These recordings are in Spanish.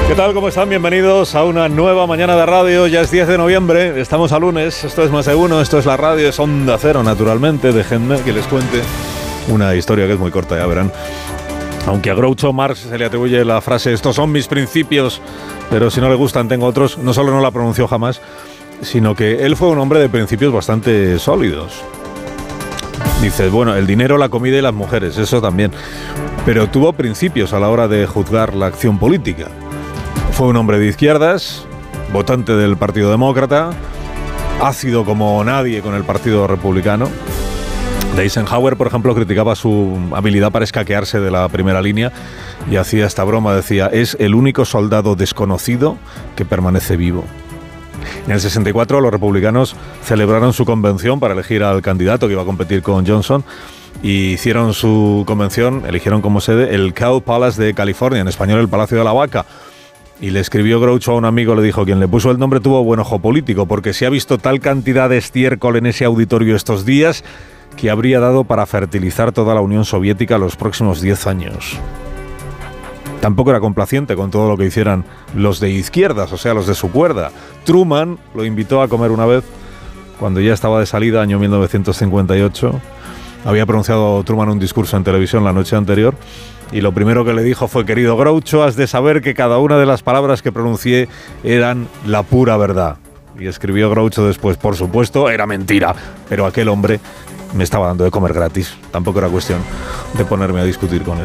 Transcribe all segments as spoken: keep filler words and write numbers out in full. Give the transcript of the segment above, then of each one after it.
¿Qué tal? ¿Cómo están? Bienvenidos a una nueva mañana de radio. Ya es diez de noviembre, estamos a lunes. Esto es Más de Uno, esto es la radio, es Onda Cero, naturalmente. Déjenme que les cuente una historia que es muy corta, ya verán. Aunque a Groucho Marx se le atribuye la frase "estos son mis principios, pero si no le gustan tengo otros", no solo no la pronunció jamás, sino que él fue un hombre de principios bastante sólidos. Dices, bueno, el dinero, la comida y las mujeres, eso también. Pero tuvo principios a la hora de juzgar la acción política. Fue un hombre de izquierdas, votante del Partido Demócrata, ácido como nadie con el Partido Republicano. Eisenhower, por ejemplo, criticaba su habilidad para escaquearse de la primera línea y hacía esta broma, decía, es el único soldado desconocido que permanece vivo. En el sesenta y cuatro los republicanos celebraron su convención para elegir al candidato que iba a competir con Johnson y hicieron su convención, eligieron como sede el Cow Palace de California, en español el Palacio de la Vaca. Y le escribió Groucho a un amigo, le dijo, quien le puso el nombre tuvo buen ojo político, porque se ha visto tal cantidad de estiércol en ese auditorio estos días que habría dado para fertilizar toda la Unión Soviética los próximos diez años. Tampoco era complaciente con todo lo que hicieran los de izquierdas, o sea, los de su cuerda. Truman lo invitó a comer una vez, cuando ya estaba de salida, año mil novecientos cincuenta y ocho. Había pronunciado Truman un discurso en televisión la noche anterior, y lo primero que le dijo fue, querido Groucho, has de saber que cada una de las palabras que pronuncié eran la pura verdad. Y escribió Groucho después, por supuesto, era mentira, pero aquel hombre me estaba dando de comer gratis. Tampoco era cuestión de ponerme a discutir con él.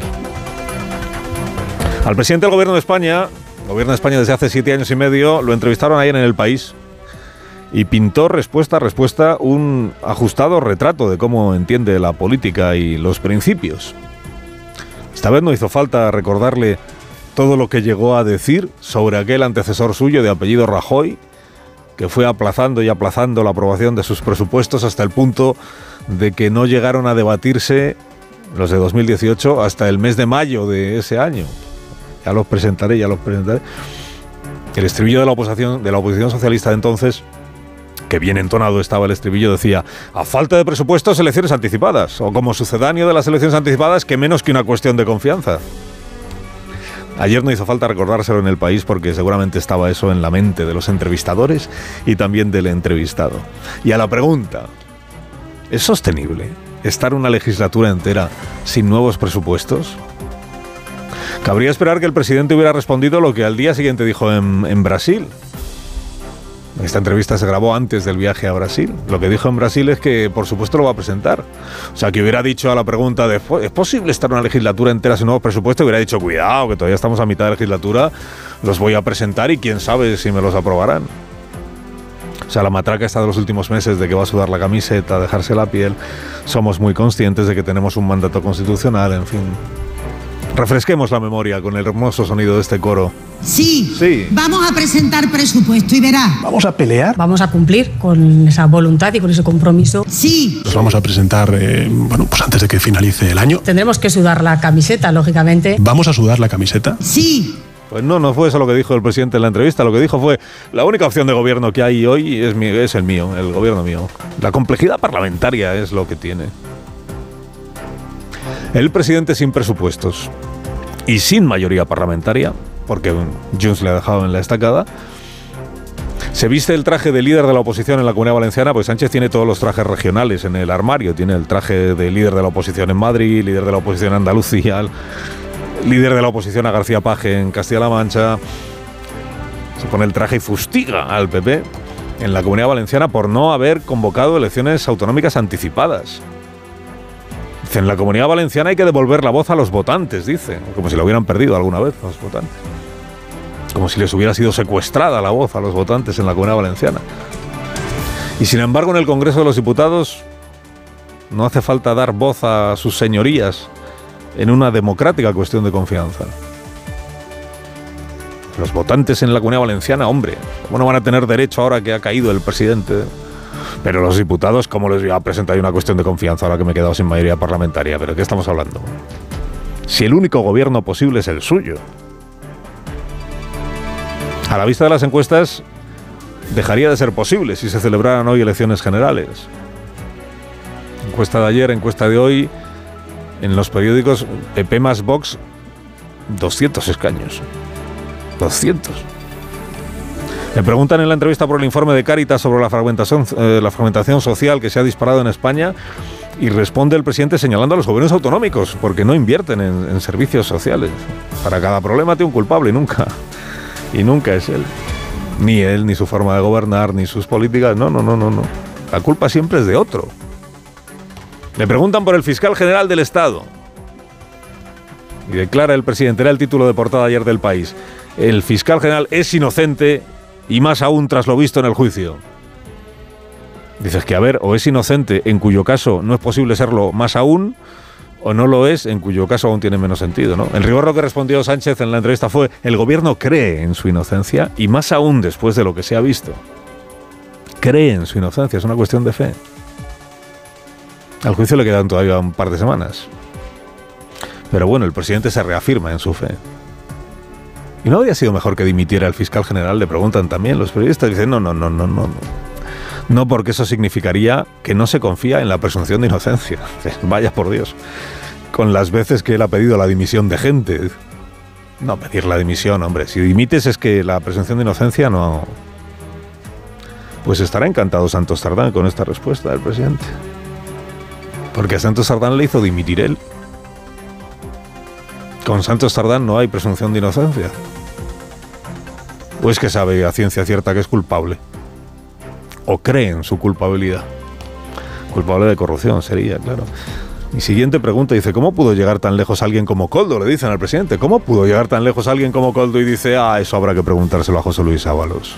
Al presidente del Gobierno de España, el Gobierno de España desde hace siete años y medio, lo entrevistaron ayer en El País y pintó respuesta a respuesta un ajustado retrato de cómo entiende la política y los principios. Esta vez no hizo falta recordarle todo lo que llegó a decir sobre aquel antecesor suyo de apellido Rajoy, que fue aplazando y aplazando la aprobación de sus presupuestos hasta el punto de que no llegaron a debatirse los de dos mil dieciocho hasta el mes de mayo de ese año. Ya los presentaré, ya los presentaré. El estribillo de la oposición, de la oposición socialista de entonces, que bien entonado estaba el estribillo, decía, a falta de presupuestos, elecciones anticipadas, o como sucedáneo de las elecciones anticipadas, que menos que una cuestión de confianza. Ayer no hizo falta recordárselo en El País porque seguramente estaba eso en la mente de los entrevistadores y también del entrevistado. Y a la pregunta, ¿es sostenible estar una legislatura entera sin nuevos presupuestos? Cabría esperar que el presidente hubiera respondido lo que al día siguiente dijo en, en Brasil. Esta entrevista se grabó antes del viaje a Brasil. Lo que dijo en Brasil es que, por supuesto, lo va a presentar. O sea, que hubiera dicho a la pregunta de ¿es posible estar una legislatura entera sin nuevos presupuestos? Hubiera dicho, cuidado, que todavía estamos a mitad de legislatura, los voy a presentar y quién sabe si me los aprobarán. O sea, la matraca esta de los últimos meses de que va a sudar la camiseta, dejarse la piel. Somos muy conscientes de que tenemos un mandato constitucional, en fin. Refresquemos la memoria con el hermoso sonido de este coro. Sí, sí, vamos a presentar presupuesto y verá. ¿Vamos a pelear? Vamos a cumplir con esa voluntad y con ese compromiso. Sí. Los vamos a presentar, eh, bueno, pues antes de que finalice el año. Tendremos que sudar la camiseta, lógicamente. ¿Vamos a sudar la camiseta? Sí. Pues no, no fue eso lo que dijo el presidente en la entrevista. Lo que dijo fue, la única opción de gobierno que hay hoy es, mi, es el mío, el gobierno mío. La complejidad parlamentaria es lo que tiene. El presidente sin presupuestos y sin mayoría parlamentaria, porque Junts le ha dejado en la estacada, se viste el traje de líder de la oposición en la Comunidad Valenciana, pues Sánchez tiene todos los trajes regionales en el armario. Tiene el traje de líder de la oposición en Madrid, líder de la oposición en Andalucía, líder de la oposición a García Paje en Castilla-La Mancha. Se pone el traje y fustiga al P P en la Comunidad Valenciana por no haber convocado elecciones autonómicas anticipadas. Dice, en la Comunidad Valenciana hay que devolver la voz a los votantes, dice. Como si la hubieran perdido alguna vez los votantes. Como si les hubiera sido secuestrada la voz a los votantes en la Comunidad Valenciana. Y sin embargo, en el Congreso de los Diputados no hace falta dar voz a sus señorías en una democrática cuestión de confianza. Los votantes en la Comunidad Valenciana, hombre, ¿cómo no van a tener derecho ahora que ha caído el presidente? Pero los diputados, ¿cómo les voy a presentar una cuestión de confianza ahora que me he quedado sin mayoría parlamentaria? ¿Pero de qué estamos hablando? Si el único gobierno posible es el suyo. A la vista de las encuestas, dejaría de ser posible si se celebraran hoy elecciones generales. Encuesta de ayer, encuesta de hoy, en los periódicos P P más Vox, doscientos escaños. doscientos. Le preguntan en la entrevista por el informe de Cáritas sobre la fragmentación, eh, la fragmentación social que se ha disparado en España y responde el presidente señalando a los gobiernos autonómicos porque no invierten en, en servicios sociales. Para cada problema tiene un culpable y nunca, y nunca es él. Ni él, ni su forma de gobernar, ni sus políticas. No, no, no, no, no. La culpa siempre es de otro. Le preguntan por el fiscal general del Estado. Y declara el presidente, era el título de portada ayer del País. El fiscal general es inocente y más aún tras lo visto en el juicio. Dices que, a ver, o es inocente, en cuyo caso no es posible serlo más aún, o no lo es, en cuyo caso aún tiene menos sentido, ¿no? En rigor lo que respondió Sánchez en la entrevista fue: el gobierno cree en su inocencia y más aún después de lo que se ha visto. Cree en su inocencia, es una cuestión de fe. Al juicio le quedan todavía un par de semanas. Pero bueno, el presidente se reafirma en su fe. ¿Y no habría sido mejor que dimitiera el fiscal general? Le preguntan también los periodistas. Dicen, no, no, no, no, no. No, porque eso significaría que no se confía en la presunción de inocencia. Vaya por Dios. Con las veces que él ha pedido la dimisión de gente. No pedir la dimisión, hombre. Si dimites es que la presunción de inocencia no... Pues estará encantado Santos Tardán con esta respuesta del presidente. Porque a Santos Tardán le hizo dimitir él. Con Santos Tardán no hay presunción de inocencia. ¿O es que sabe a ciencia cierta que es culpable? ¿O cree en su culpabilidad? Culpable de corrupción sería, claro. Mi siguiente pregunta dice, ¿cómo pudo llegar tan lejos alguien como Koldo? Le dicen al presidente, ¿cómo pudo llegar tan lejos alguien como Koldo? Y dice, ah, eso habrá que preguntárselo a José Luis Ábalos.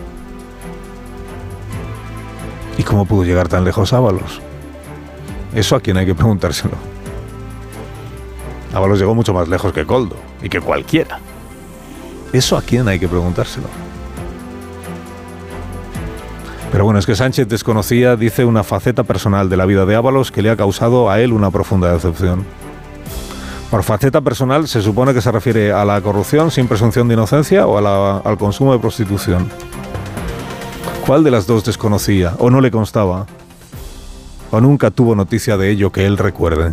¿Y cómo pudo llegar tan lejos Ábalos? Eso a quién hay que preguntárselo. Ábalos llegó mucho más lejos que Koldo y que cualquiera. Eso a quién hay que preguntárselo. Pero bueno, es que Sánchez desconocía, dice, una faceta personal de la vida de Ábalos que le ha causado a él una profunda decepción. Por faceta personal se supone que se refiere a la corrupción sin presunción de inocencia o a la, al consumo de prostitución. ¿Cuál de las dos desconocía o no le constaba? ¿O nunca tuvo noticia de ello que él recuerde?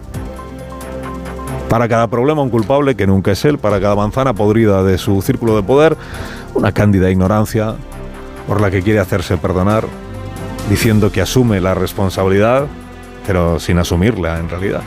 Para cada problema un culpable, que nunca es él, para cada manzana podrida de su círculo de poder, una cándida ignorancia por la que quiere hacerse perdonar, diciendo que asume la responsabilidad, pero sin asumirla en realidad.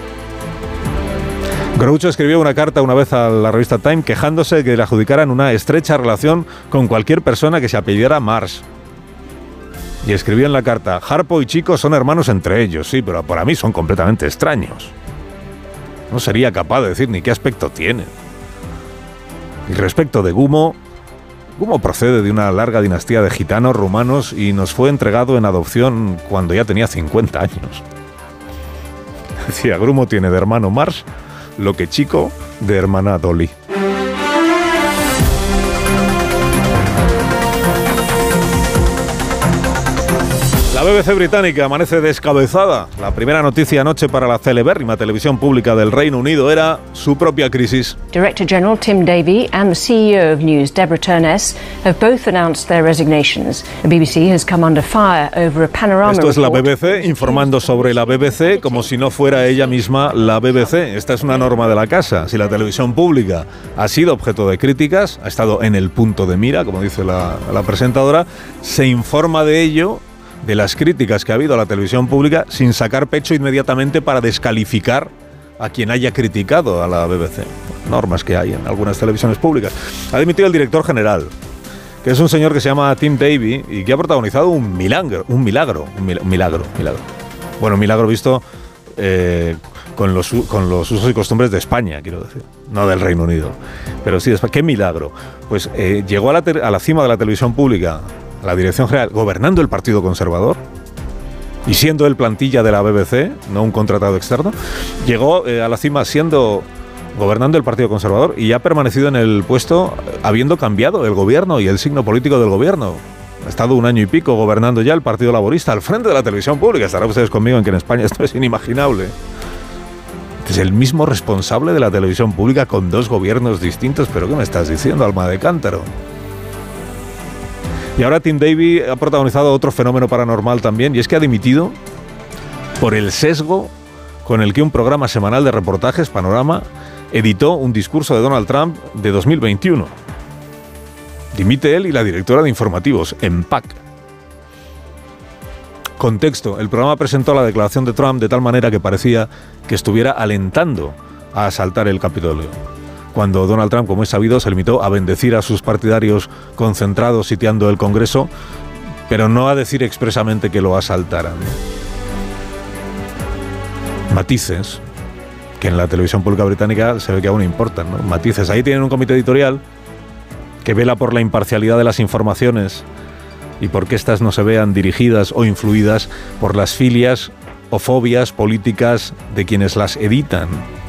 Groucho escribió una carta una vez a la revista Time quejándose de que le adjudicaran una estrecha relación con cualquier persona que se apellidara Mars. Y escribió en la carta, Harpo y Chico son hermanos entre ellos, sí, pero para mí son completamente extraños. No sería capaz de decir ni qué aspecto tienen. Y respecto de Gumo, Gumo procede de una larga dinastía de gitanos rumanos y nos fue entregado en adopción cuando ya tenía cincuenta años. Decía, Gumo tiene de hermano Mars lo que Chico de hermana Dolly. La B B C británica amanece descabezada. La primera noticia anoche para la celebérrima televisión pública del Reino Unido era su propia crisis. Director General Tim Davie and the C E O of News, Deborah Turness, have both announced their resignations. The B B C has come under fire over a panorama. Esto es la B B C informando sobre la B B C como si no fuera ella misma la B B C. Esta es una norma de la casa. Si la televisión pública ha sido objeto de críticas, ha estado en el punto de mira, como dice la, la presentadora, se informa de ello, de las críticas que ha habido a la televisión pública, sin sacar pecho inmediatamente para descalificar a quien haya criticado a la B B C. Normas que hay en algunas televisiones públicas. Ha dimitido el director general, que es un señor que se llama Tim Davie y que ha protagonizado un milagro, un milagro, un milagro, milagro. milagro. Bueno, un milagro visto eh, con, los, con los usos y costumbres de España, quiero decir, no del Reino Unido. Pero sí, ¿qué milagro? Pues eh, llegó a la, te- a la cima de la televisión pública, a la dirección general, gobernando el Partido Conservador y siendo él plantilla de la B B C, no un contratado externo. Llegó eh, a la cima siendo gobernando el Partido Conservador y ha permanecido en el puesto habiendo cambiado el gobierno y el signo político del gobierno. Ha estado un año y pico gobernando ya el Partido Laborista al frente de la televisión pública. Estarán ustedes conmigo en que en España esto es inimaginable. Es el mismo responsable de la televisión pública con dos gobiernos distintos. ¿Pero qué me estás diciendo, alma de cántaro? Y ahora Tim Davie ha protagonizado otro fenómeno paranormal también, y es que ha dimitido por el sesgo con el que un programa semanal de reportajes, Panorama, editó un discurso de Donald Trump de dos mil veintiuno. Dimite él y la directora de informativos, en P A C. Contexto, el programa presentó la declaración de Trump de tal manera que parecía que estuviera alentando a asaltar el Capitolio, cuando Donald Trump, como es sabido, se limitó a bendecir a sus partidarios concentrados sitiando el Congreso, pero no a decir expresamente que lo asaltaran. Matices que en la televisión pública británica se ve que aún importan, ¿no? Matices. Ahí tienen un comité editorial que vela por la imparcialidad de las informaciones y por que éstas no se vean dirigidas o influidas por las filias o fobias políticas de quienes las editan.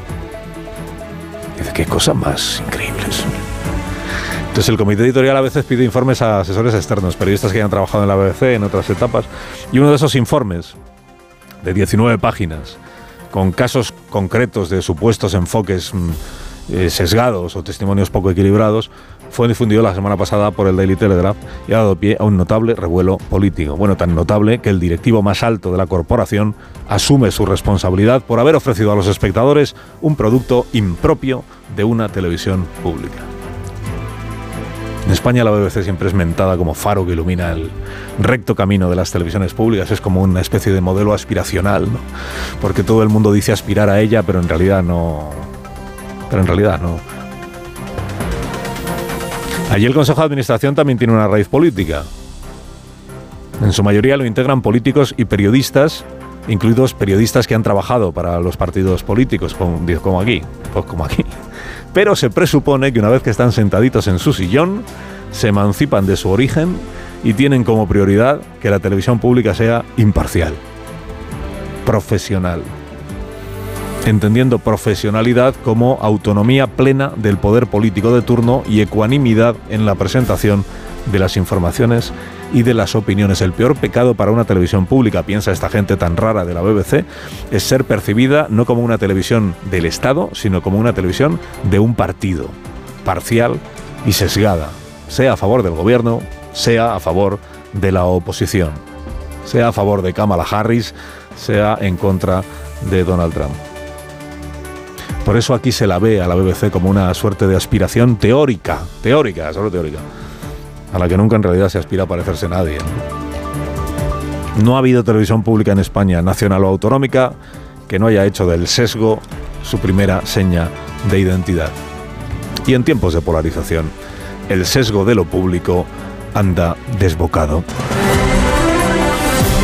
Dice, qué cosas más increíbles. Entonces el comité editorial a veces pide informes a asesores externos, periodistas que hayan trabajado en la B B C en otras etapas, y uno de esos informes, de diecinueve páginas, con casos concretos de supuestos enfoques eh, sesgados o testimonios poco equilibrados, fue difundido la semana pasada por el Daily Telegraph y ha dado pie a un notable revuelo político. Bueno, tan notable que el directivo más alto de la corporación asume su responsabilidad por haber ofrecido a los espectadores un producto impropio de una televisión pública. En España la B B C siempre es mentada como faro que ilumina el recto camino de las televisiones públicas. Es como una especie de modelo aspiracional, ¿no? Porque todo el mundo dice aspirar a ella, pero en realidad no. Pero en realidad no. Allí el Consejo de Administración también tiene una raíz política. En su mayoría lo integran políticos y periodistas, incluidos periodistas que han trabajado para los partidos políticos, como, como aquí, pues como aquí. Pero se presupone que una vez que están sentaditos en su sillón, se emancipan de su origen y tienen como prioridad que la televisión pública sea imparcial, profesional, entendiendo profesionalidad como autonomía plena del poder político de turno y ecuanimidad en la presentación de las informaciones y de las opiniones. El peor pecado para una televisión pública, piensa esta gente tan rara de la B B C, es ser percibida no como una televisión del Estado, sino como una televisión de un partido, parcial y sesgada, sea a favor del gobierno, sea a favor de la oposición, sea a favor de Kamala Harris, sea en contra de Donald Trump. Por eso aquí se la ve a la B B C como una suerte de aspiración teórica, teórica, solo teórica, a la que nunca en realidad se aspira a parecerse nadie. No ha habido televisión pública en España, nacional o autonómica, que no haya hecho del sesgo su primera seña de identidad. Y en tiempos de polarización, el sesgo de lo público anda desbocado.